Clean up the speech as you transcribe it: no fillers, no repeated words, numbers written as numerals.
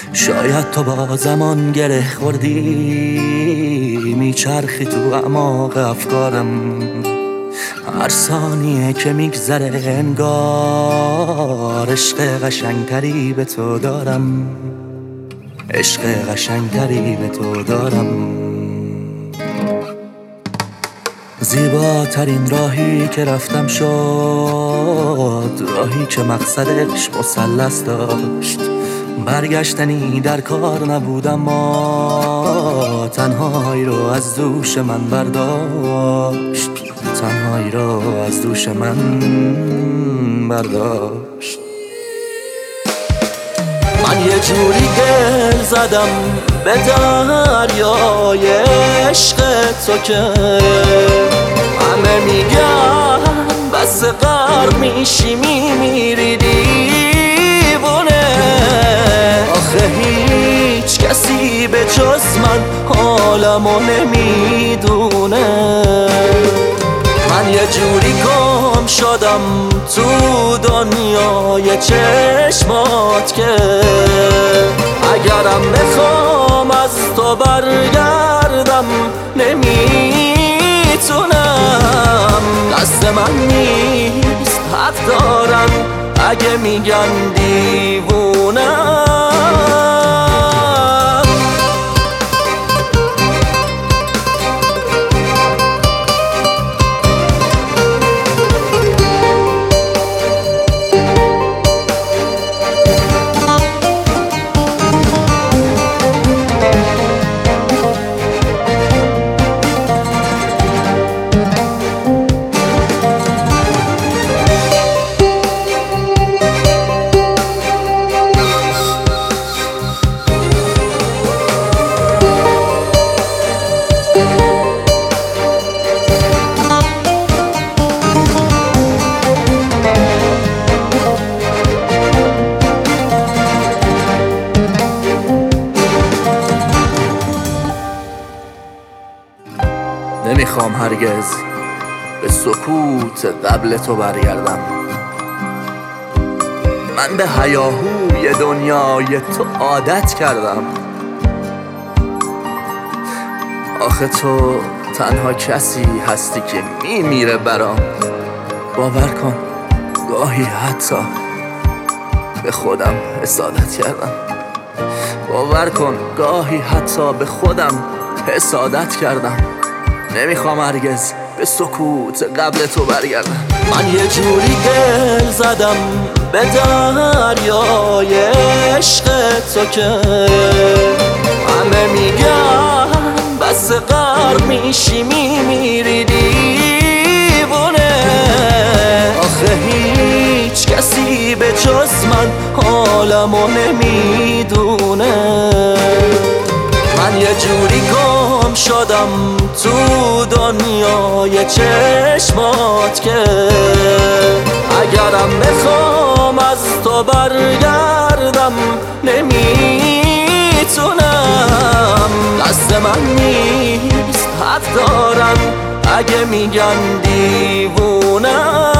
شاید تو با زمان گره خوردی، میچرخی تو اعماق افکارم. هر ثانیه که میگذره انگار عشق قشنگتری به تو دارم، عشق قشنگتری به تو دارم. زیباترین راهی که رفتم شد راهی که مقصدش مثلث داشت. برگشتنی در کار نبود اما تنهایی رو از دوش من برداشت، تنهایی رو از دوش من برداشت. من یه جوری دل زدم به دریای عشق تو که همه میگن بس غرق میشی میمیری دیوونه. آخه هیچ کسی به جز من حالمو نمیدونه. من یه جوری گم شدم تو دنیای چشمات که اگرم بخوام از تو برگردم نمیتونم. دست من نیست حق دارن اگه میگن دیوونم. نمیخوام هرگز به سکوت قبل تو برگردم. من به هیاهوی دنیای تو عادت کردم. آخه تو تنها کسی هستی که میمیره برام. باور کن گاهی حتی به خودم حسادت کردم. باور کن گاهی حتی به خودم حسادت کردم. نمیخوام هرگز به سکوت قبل تو برگردم. من یه جوری دل زدم به دریای عشق تو که همه میگن بس غرق میشی میمیری دیوونه. آخه هیچ کسی به جز من حالمو نمیدونه. من یه جوری گم شدم تو دنیای چشمات که اگرم بخوام از تو برگردم نمیتونم. دست من نیست حق دارن اگه میگن دیوونم.